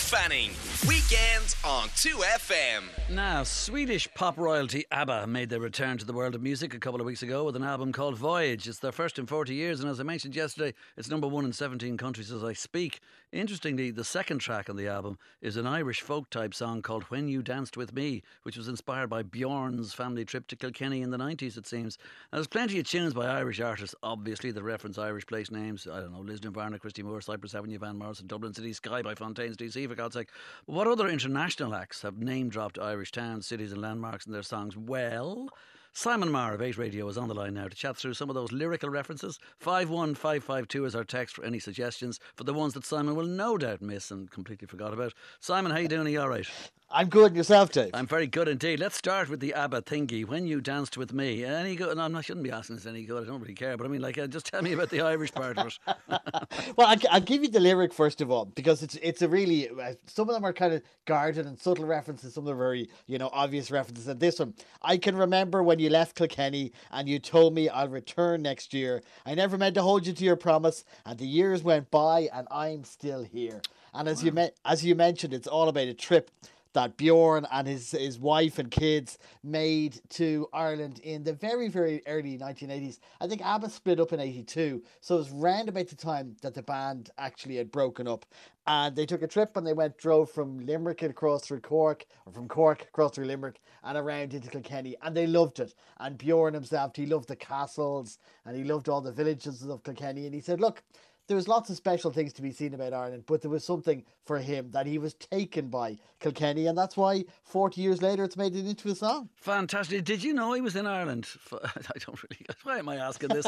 Fanning. Weekends on 2FM. Now, Swedish pop royalty ABBA made their return to the world of music a couple of weeks ago with an album called Voyage. It's their first in 40 years, and as I mentioned yesterday, it's number one in 17 countries as I speak. Interestingly, the second track on the album is an Irish folk-type song called When You Danced With Me, which was inspired by Bjorn's family trip to Kilkenny in the 90s, it seems. And there's plenty of tunes by Irish artists, obviously, that reference Irish place names. I don't know, Lisdon, Varna, Christy Moore, Cypress Avenue, Van Morrison, Dublin City Sky by Fontaines DC, for God's sake. What other international acts have name-dropped Irish towns, cities and landmarks in their songs? Well, Simon Marr of 8 Radio is on the line now to chat through some of those lyrical references. 51552 is our text for any suggestions for the ones that Simon will no doubt miss and completely forgot about. Simon, how you doing? Are you all right? I'm good, and yourself, Dave? I'm very good indeed. Let's start with the ABBA thingy. When You Danced With Me. Any good? No, I shouldn't be asking this any good. I don't really care. But I mean, just tell me about the Irish part of it. Well, I'll give you the lyric first of all, because it's a really, some of them are kind of guarded and subtle references, some of them are very, obvious references. And this one, I can remember when you left Kilkenny and you told me I'll return next year. I never meant to hold you to your promise, and the years went by and I'm still here. And as you mentioned, it's all about a trip that Bjorn and his wife and kids made to Ireland in the very, very early 1980s. I think ABBA split up in 82, so it was round about the time that the band actually had broken up. And they took a trip and they drove from Limerick across through Cork, or from Cork across through Limerick and around into Kilkenny. And they loved it. And Bjorn himself, he loved the castles and he loved all the villages of Kilkenny. And he said, look, there was lots of special things to be seen about Ireland, but there was something for him that he was taken by Kilkenny, and that's why 40 years later it's made it into a song. Fantastic. Did you know he was in Ireland? I don't really... Why am I asking this?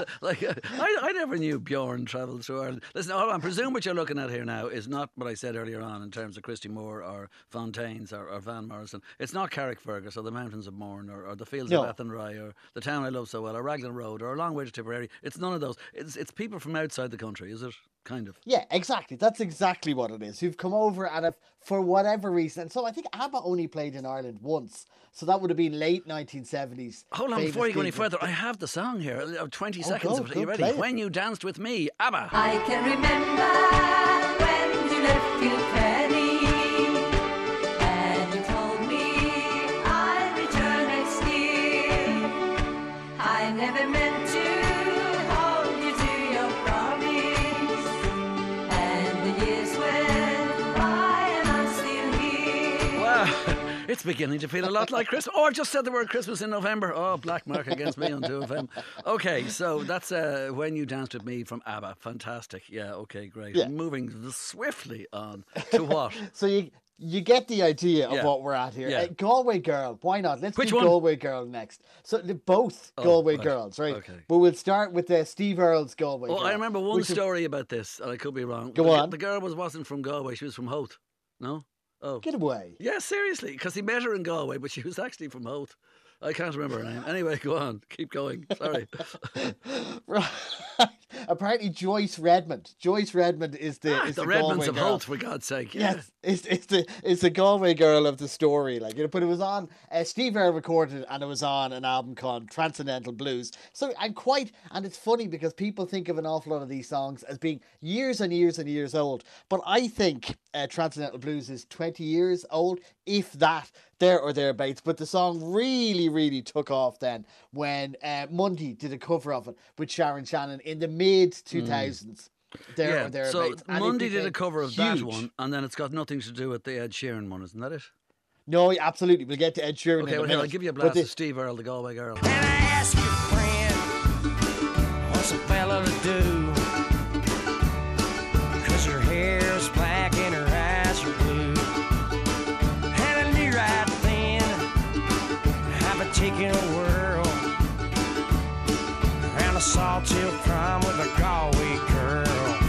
I never knew Bjorn travelled through Ireland. Listen, hold on. Presume what you're looking at here now is not what I said earlier on in terms of Christy Moore or Fontaines or Van Morrison. It's not Carrickfergus or the Mountains of Mourne or the Fields of Athenry or the Town I Love So Well or Raglan Road or A Long Way to Tipperary. It's none of those. It's people from outside the country, is it? Kind of. Yeah, exactly. That's exactly what it is. Who've come over and have, for whatever reason. And so I think ABBA only played in Ireland once. So that would have been late 1970s. Hold on, before you go any further, I have the song here. 20 seconds of it. Are you ready? When You Danced With Me, ABBA. I can remember when you left Kilkenny and you told me I'd return next year. I never meant to hold you to your promise, and the years went by and I'm still here. Wow. It's beginning to feel a lot like Christmas. Oh, I just said the word Christmas in November. Oh, black mark against me on 2FM. Okay, so that's When You Danced With Me from ABBA. Fantastic. Yeah, okay, great. Yeah. Moving swiftly on to what? So you get the idea of what we're at here. Yeah. Galway Girl, why not? Let's Which do one? Galway Girl next. So both Galway right. Girls, right? Okay. But we'll start with Steve Earle's Galway Girl. I remember one story about this, and I could be wrong. Go on. The girl wasn't from Galway, she was from Howth. No? Oh. Get away. Yeah, seriously, because he met her in Galway, but she was actually from Howth. I can't remember her name. Anyway, go on. Keep going. Sorry. Right. Apparently Joyce Redmond. Joyce Redmond is the Redmonds Galway of girl. Howth, for God's sake. Yeah. Yes, it's the Galway Girl of the story, but it was on Steve Earle recorded it, and it was on an album called Transcendental Blues. So and it's funny because people think of an awful lot of these songs as being years and years and years old, but I think Transcendental Blues is 20 years old, if that, there or thereabouts. But the song really, really took off then when Mundy did a cover of it with Sharon Shannon in the mid 2000s. There or thereabouts. So Mundy did a cover of that one, and then it's got nothing to do with the Ed Sheeran one, isn't that it? No, absolutely. We'll get to Ed Sheeran in a minute. I'll give you a blast of Steve Earle, the Galway Girl. And I ask your friend, what's a fella to do? 'Cause her hair's black and her eyes are blue. And I knew right then I've been taking a whirl around a Sawtill prom with a Galway girl.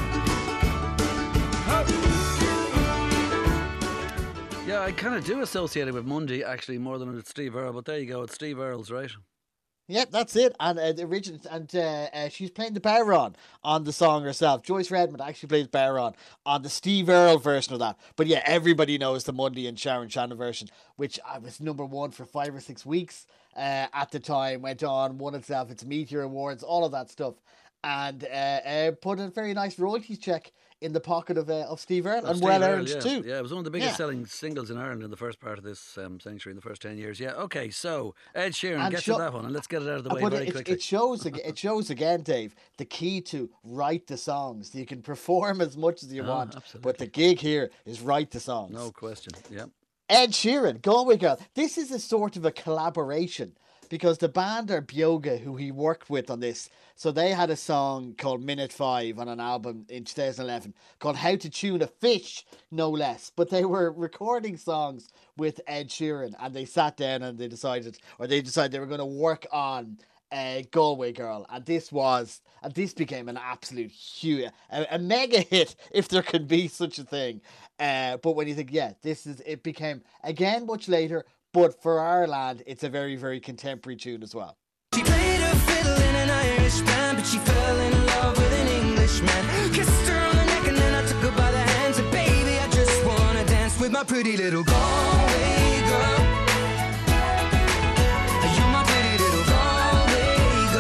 Yeah, I kind of do associate it with Mundy, actually, more than with Steve Earle. But there you go, it's Steve Earle's, right? Yep, that's it. And the original, and she's playing the baron on the song herself. Joyce Redmond actually plays baron on the Steve Earle version of that. But yeah, everybody knows the Mundy and Sharon Shannon version, which was number one for 5 or 6 weeks at the time. Went on, won itself its Meteor Awards, all of that stuff, and put a very nice royalties check in the pocket of Steve Earle, and Steve well Earle, earned yeah. too. Yeah, it was one of the biggest Yeah. selling singles in Ireland in the first part of this century, in the first 10 years. Yeah, okay, so Ed Sheeran, And get sho- to that one, and let's get it out of the way But very quickly. it shows again, Dave, the key to write the songs. You can perform as much as you want, absolutely. but the gig here is write the songs. No question, yeah. Ed Sheeran, Galway Girl. This is a sort of a collaboration because the band are Bioga, who he worked with on this. So they had a song called Minute 5 on an album in 2011 called How to Tune a Fish, no less. But they were recording songs with Ed Sheeran, and they sat down and they decided they were going to work on Galway Girl, and this became an absolute huge, a mega hit, if there can be such a thing. But when you think, it became again much later, but for our land, it's a very, very contemporary tune as well. She played her fiddle in an Irish band, but she fell in love with an Englishman. Kissed her on the neck and then I took her by the hands. And baby, I just wanna dance with my pretty little Galway girl. You're my pretty little Galway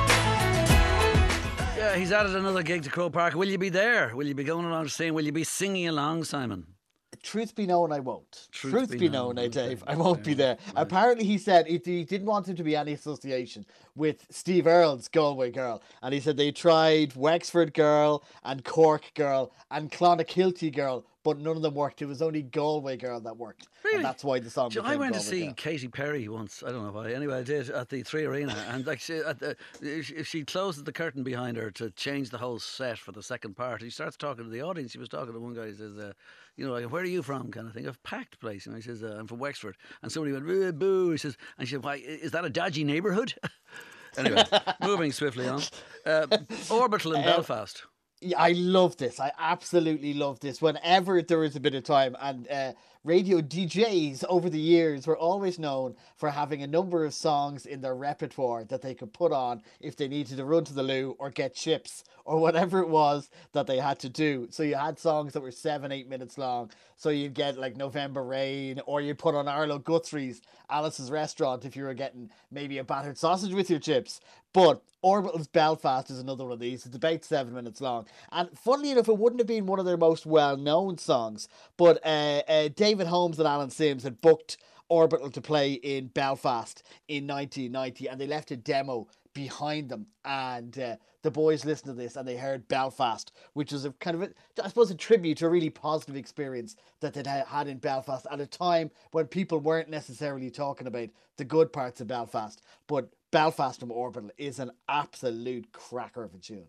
girl. Yeah, he's added another gig to Croke Park. Will you be there? Will you be going along to sing? Will you be singing along, Simon? Truth be known, I won't. Truth be known, Dave, okay. I won't be there. Right. Apparently, he said he didn't want there to be any association with Steve Earle's Galway Girl. And he said they tried Wexford Girl and Cork Girl and Clonakilty Girl, but none of them worked. It was only Galway Girl that worked. Really? And that's why the song became I went to Galway see Girl. Katy Perry once. I don't know why. Anyway, I did at the Three Arena, and like she closes the curtain behind her to change the whole set for the second part. He starts talking to the audience. He was talking to one guy. He says, like, where are you from? Kind of thing. A packed place. And he says, I'm from Wexford. And somebody went, boo. He says, and she said, why? Is that a dodgy neighbourhood? Anyway, moving swiftly on. Orbital in Belfast. Yeah, I love this. I absolutely love this. Whenever there is a bit of time, and radio DJs over the years were always known for having a number of songs in their repertoire that they could put on if they needed to run to the loo or get chips or whatever it was that they had to do. So you had songs that were 7-8 minutes long. So you'd get like November Rain, or you'd put on Arlo Guthrie's Alice's Restaurant if you were getting maybe a battered sausage with your chips. But Orbital's Belfast is another one of these. It's about 7 minutes long. And funnily enough, it wouldn't have been one of their most well-known songs. But David Holmes and Alan Sims had booked Orbital to play in Belfast in 1990. And they left a demo behind them. And the boys listened to this and they heard Belfast, which was a kind of, I suppose, a tribute to a really positive experience that they'd had in Belfast at a time when people weren't necessarily talking about the good parts of Belfast. But Belfast from Orbital is an absolute cracker of a tune.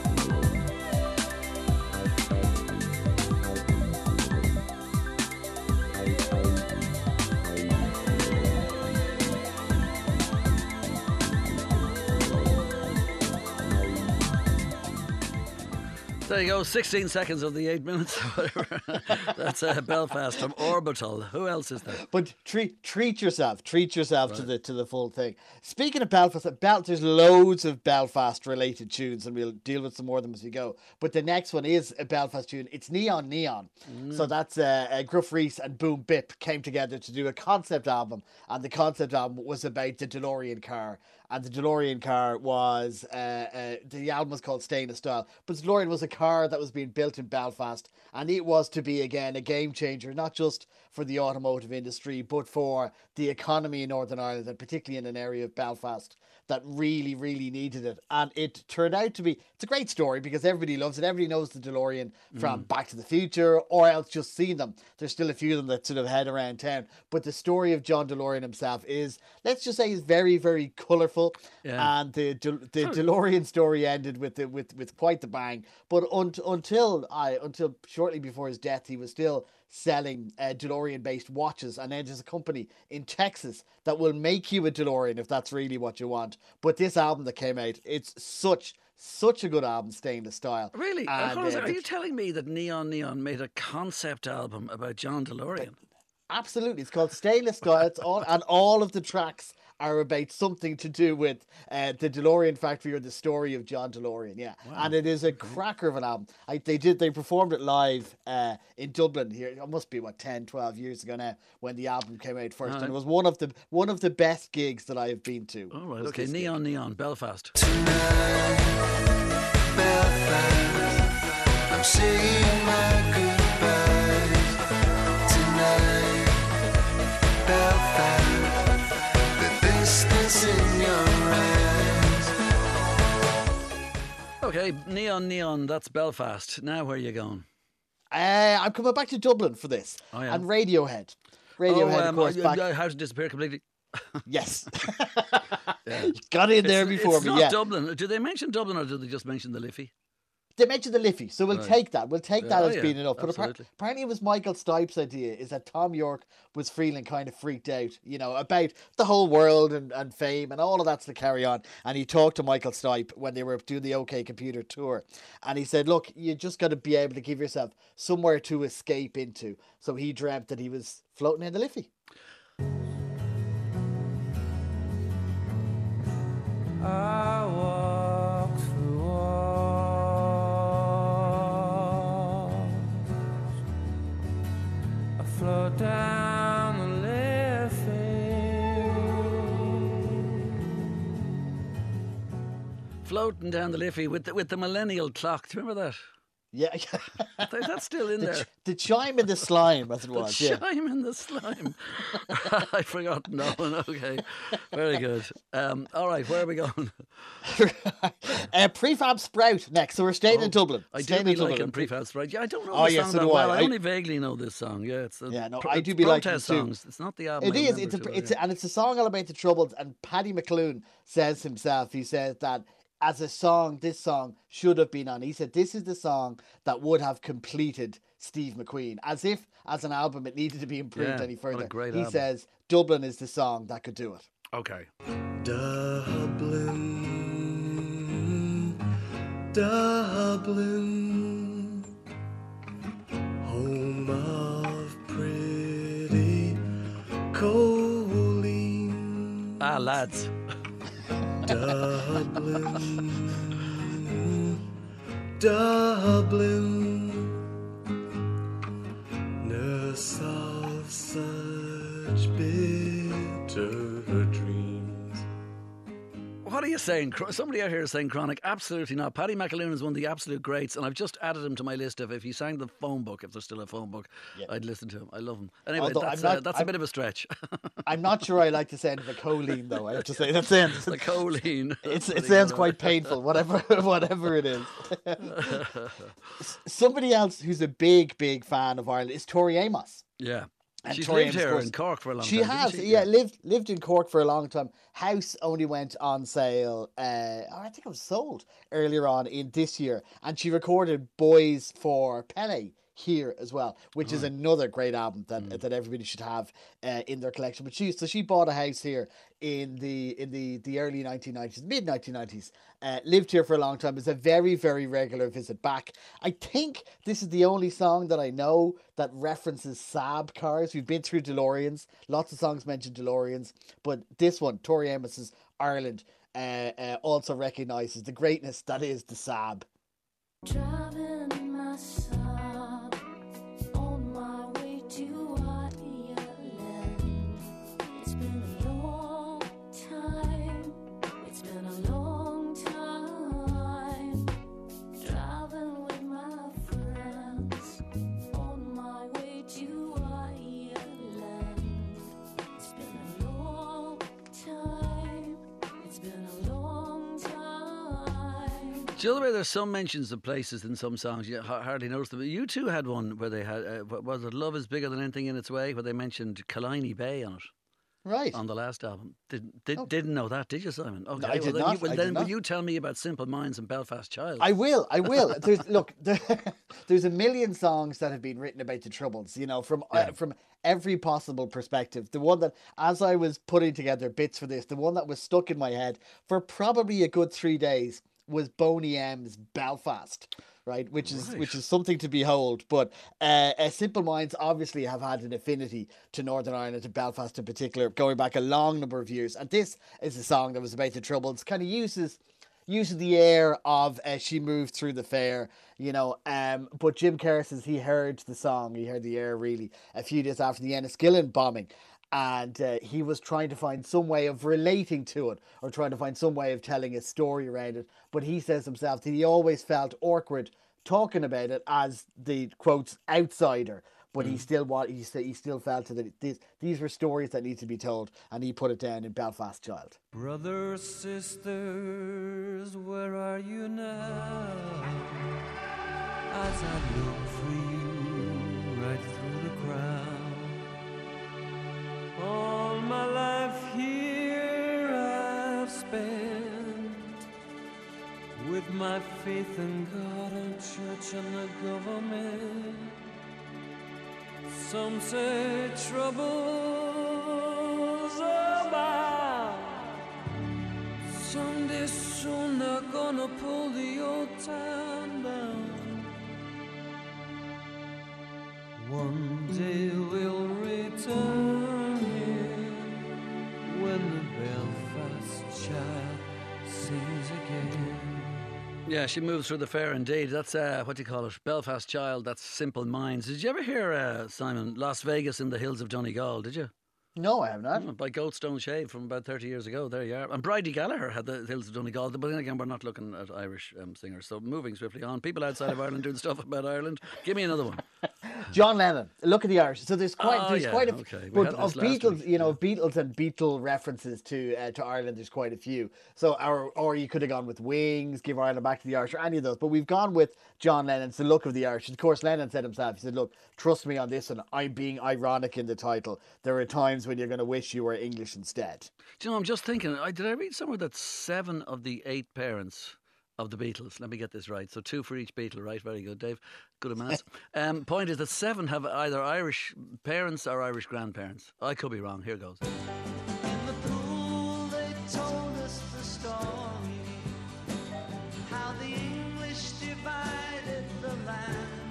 There you go, 16 seconds of the 8 minutes, whatever. That's Belfast from Orbital. Who else is there? But treat yourself to the full thing. Speaking of Belfast, there's loads of Belfast related tunes, and we'll deal with some more of them as we go. But the next one is a Belfast tune. It's Neon Neon. So that's Gruff Rhys and Boom Bip came together to do a concept album, and the concept album was about the DeLorean car. And the DeLorean car was, the album was called Staying in Style. But DeLorean was a car that was being built in Belfast. And it was to be, again, a game changer, not just for the automotive industry, but for the economy in Northern Ireland, and particularly in an area of Belfast that really, really needed it. And it turned out to be, it's a great story because everybody loves it. Everybody knows the DeLorean from Back to the Future, or else just seen them. There's still a few of them that sort of head around town. But the story of John DeLorean himself is, let's just say, is very, very colourful. Yeah. And the DeLorean story ended with quite the bang. But until shortly before his death, he was still selling DeLorean-based watches, and then there's a company in Texas that will make you a DeLorean if that's really what you want. But this album that came out, it's such a good album, Staying in Style. Really? And, Hold on a second. Are you telling me that Neon Neon made a concept album about John DeLorean? Absolutely, it's called Staying in Style. All of the tracks are about something to do with the DeLorean factory or the story of John DeLorean. Yeah, wow. And it is a cracker of an album. They performed it live in Dublin here. It must be 10, 12 years ago now when the album came out first, and it was one of the best gigs that I have been to. All right, okay. Neon Neon, Belfast. Tonight, Belfast, I'm saying my goodbyes tonight. Belfast, the distance in your eyes. Okay, Neon Neon, that's Belfast. Now where are you going? I'm coming back to Dublin for this. Oh, yeah. And Radiohead. Radiohead, of course, back. How to Disappear Completely. Yes. Got in there before it's me, not yeah. Dublin. Do they mention Dublin or do they just mention the Liffey? They mentioned the Liffey, so we'll take that. We'll take that Oh, as yeah, being enough. But absolutely. apparently it was Michael Stipe's idea, is that Tom York was feeling kind of freaked out, you know, about the whole world and fame and all of that's to carry on. And he talked to Michael Stipe when they were doing the OK Computer tour. And he said, look, you just got to be able to give yourself somewhere to escape into. So he dreamt that he was floating in the Liffey. I walk through walls. I float down the Liffey. Floating down the Liffey with the millennial clock. Do you remember that? Yeah. That's still in there. The chime in the slime, as it was. Yeah. Chime in the slime. I forgot. No, okay. Very good. All right, where are we going? Prefab Sprout next. So we're staying in Dublin. I do Staying be in Dublin. liking Prefab Sprout. Yeah, I don't know Oh, the yeah, song so that do well. I. I only vaguely know this song. Yeah, it's Yeah, no, I do be liking protest it too. songs. It's not the album. It I is. remember too well, It's a song all about the Troubles. And Paddy McClune says himself, he says that as a song, this song should have been on. He said this is the song that would have completed Steve McQueen. As if, as an album, it needed to be improved Yeah, any what a further. great He album. says Dublin is the song that could do it. Okay. Dublin, Dublin, home of pretty Colleen. Ah, lads. Dublin, Dublin, nurse of such bitter dreams. What are you saying? Somebody out here is saying Chronic. Absolutely not. Paddy McAloon is one of the absolute greats, and I've just added him to my list of if he sang the phone book, if there's still a phone book, I'd listen to him. I love him. Anyway, Although that's a bit of a stretch. I'm not sure I like the sound of the choline, though. I have to say that sounds The choline. it sounds quite painful. Whatever it is. Somebody else who's a big fan of Ireland is Tori Amos. Yeah. And She's Tori lived Amos, of here course. in Cork for a long She time. has, didn't she? yeah, lived in Cork for a long time. House only went on sale, I think it was sold earlier on in this year. And she recorded Boys for Pele here as well, which is another great album that everybody should have in their collection. But she bought a house here in the early 1990s, mid 1990s. Lived here for a long time. It's a very, very regular visit back. I think this is the only song that I know that references Saab cars. We've been through DeLoreans. Lots of songs mention DeLoreans, but this one, Tori Amos's Ireland, also recognises the greatness that is the Saab. Driving in my Saab on my way to Ireland. It's been a long time. It's been a long time. Driving with my friends on my way to Ireland. It's been a long time. It's been a long time. Do you know the way there's some mentions of places in some songs? You hardly notice them. You two had one where they had, was it Love is Bigger Than Anything in Its Way, where they mentioned Killiney Bay on it. Right. On the last album. Didn't know that, did you, Simon? Okay, I did then not, I did will not. you tell me about Simple Minds and Belfast Child? I will. There's a million songs that have been written about the Troubles, you know, from every possible perspective. The one that, as I was putting together bits for this, the one that was stuck in my head for probably a good 3 days was Boney M's Belfast. Right, which is something to behold. But Simple Minds obviously have had an affinity to Northern Ireland, to Belfast in particular, going back a long number of years. And this is a song that was about the Troubles. Kind of uses the air of She Moved Through the Fair, you know. But Jim Kerr says he heard the song, he heard the air really a few days after the Enniskillen bombing. And he was trying to find some way of relating to it, or trying to find some way of telling a story around it. But he says himself that he always felt awkward talking about it as the quotes outsider, but he still felt that these were stories that need to be told, and he put it down in Belfast Child. Brothers, sisters, where are you now? As I look for you right through the crowd. All my life here I've spent with my faith in God and church and the government. Some say troubles abound. Someday soon they're gonna pull the old town down. One day we'll return here when the Belfast Child sings again. Yeah, she moves through the fair indeed. That's, what do you call it? Belfast Child, that's Simple Minds. Did you ever hear, Simon, Las Vegas in the Hills of Donegal, did you? No, I have not. By Goatstone Shave from about 30 years ago. There you are. And Bridie Gallagher had the Hills of Donegal. But then again, we're not looking at Irish singers. So moving swiftly on. People outside of Ireland doing stuff about Ireland. Give me another one. John Lennon. Look at the Irish. So there's quite a okay. but of Beatles, you know, Beatles and Beatle references to Ireland. There's quite a few. So or you could have gone with Wings, Give Ireland Back to the Irish, or any of those. But we've gone with John Lennon's The Look of the Irish. Of course, Lennon said himself. He said, "Look, trust me on this one. I'm being ironic in the title. There are times when you're going to wish you were English instead." Do you know, I'm just thinking, did I read somewhere that 7 of the 8 parents of the Beatles, let me get this right, so 2 for each Beatle, right? Very good, Dave. Good at maths. Point is that 7 have either Irish parents or Irish grandparents. I could be wrong. Here goes. In the pool they told us the story, how the English divided the land,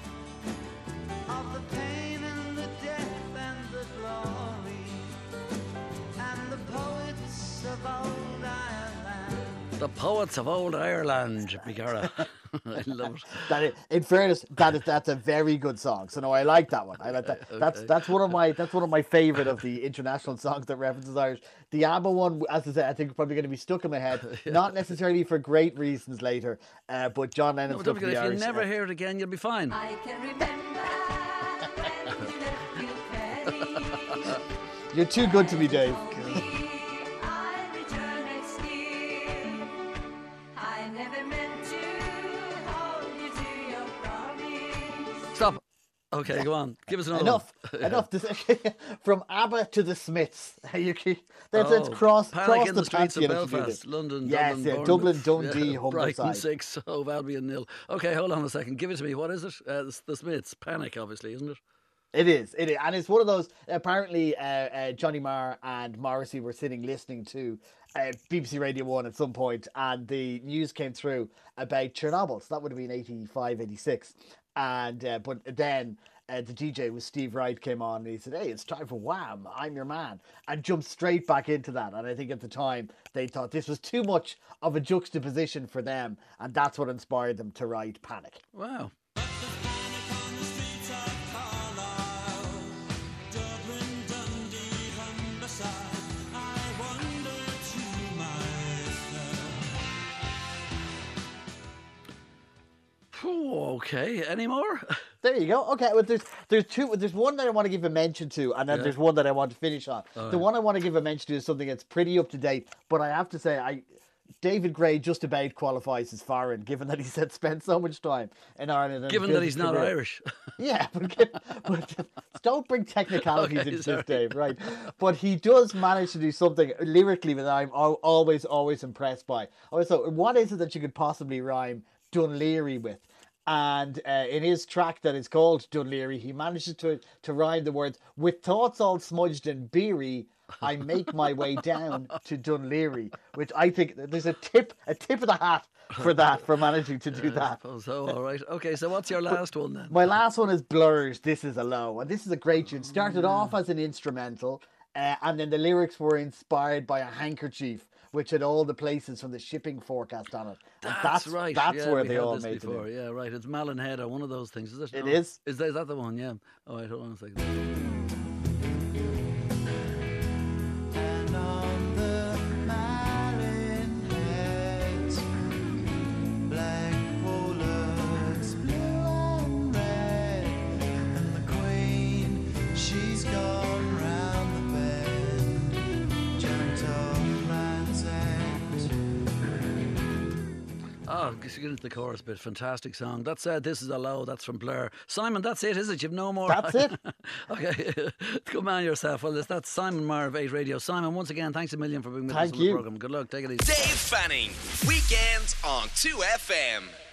of the pain and the death and the glory, and the poets of old Ireland. The Poets of Old Ireland, Bigara. I love it. In fairness, that's a very good song. So no, I like that one. I like that. Okay. That's one of my favorite of the international songs that references Irish. The ABBA one, as I said, I think probably going to be stuck in my head. Not necessarily for great reasons later, but John Lennon's No, don't Look of the forget, if Irish. you never hear it again, you'll be fine. I can remember when you left Kilkenny. You're too good to me, Dave. I return next year. I never meant to hold you to your promise. Stop. Okay, go on. Give us another Enough. From ABBA to the Smiths. That's cross Panic in the the streets of Pantheon if you do Belfast, this. London, Yes, Dublin, Dublin, Bournemouth, Dundee, Humberside. Brighton 6, Hove Albion 0. Okay, hold on a second. Give it to me. What is it? The Smiths. Panic, obviously, isn't it? It is, and it's one of those. Apparently, Johnny Marr and Morrissey were sitting listening to BBC Radio 1 at some point, and the news came through about Chernobyl. So that would have been 85, 86. And but then the DJ was Steve Wright came on, and he said, "Hey, it's time for Wham! I'm your man," and jumped straight back into that. And I think at the time they thought this was too much of a juxtaposition for them, and that's what inspired them to write Panic. Wow. Okay, any more? There you go. Okay, well, there's two. There's one that I want to give a mention to, and then there's one that I want to finish on. The one I want to give a mention to is something that's pretty up to date, but I have to say, David Gray just about qualifies as foreign, given that he spent so much time in Ireland. And Given that he's not Irish. Yeah, but don't bring technicalities Okay, into sorry. this, Dave, right? But he does manage to do something lyrically that I'm always impressed by. So what is it that you could possibly rhyme Dunleary with? And in his track that is called Dunleary, he manages to rhyme the words, "With thoughts all smudged and beery, I make my way down to Dunleary," which I think there's a tip of the hat for that, for managing to do that. So, all right. Okay, so what's your last one then? My last one is Blur's "This Is a Low," and this is a great tune. Started off as an instrumental, and then the lyrics were inspired by a handkerchief which had all the places from the shipping forecast on it. And That's right. That's yeah, where we they had all this made before. it. Yeah, right. It's Malin or one of those things, is it? It No. is. Is that the one? Yeah. All right, hold on a second. And on the Malin heads, black pollards Oh, get into the chorus bit. Fantastic song. That's This Is a Low. That's from Blur. Simon, that's it, is it? You've no more. That's it. Okay. Good man yourself. Well, that's Simon Marr of 8 Radio. Simon, once again, thanks a million for being with us Thank on the you. programme. Good luck. Take it easy. Dave Fanning. Weekends on 2FM.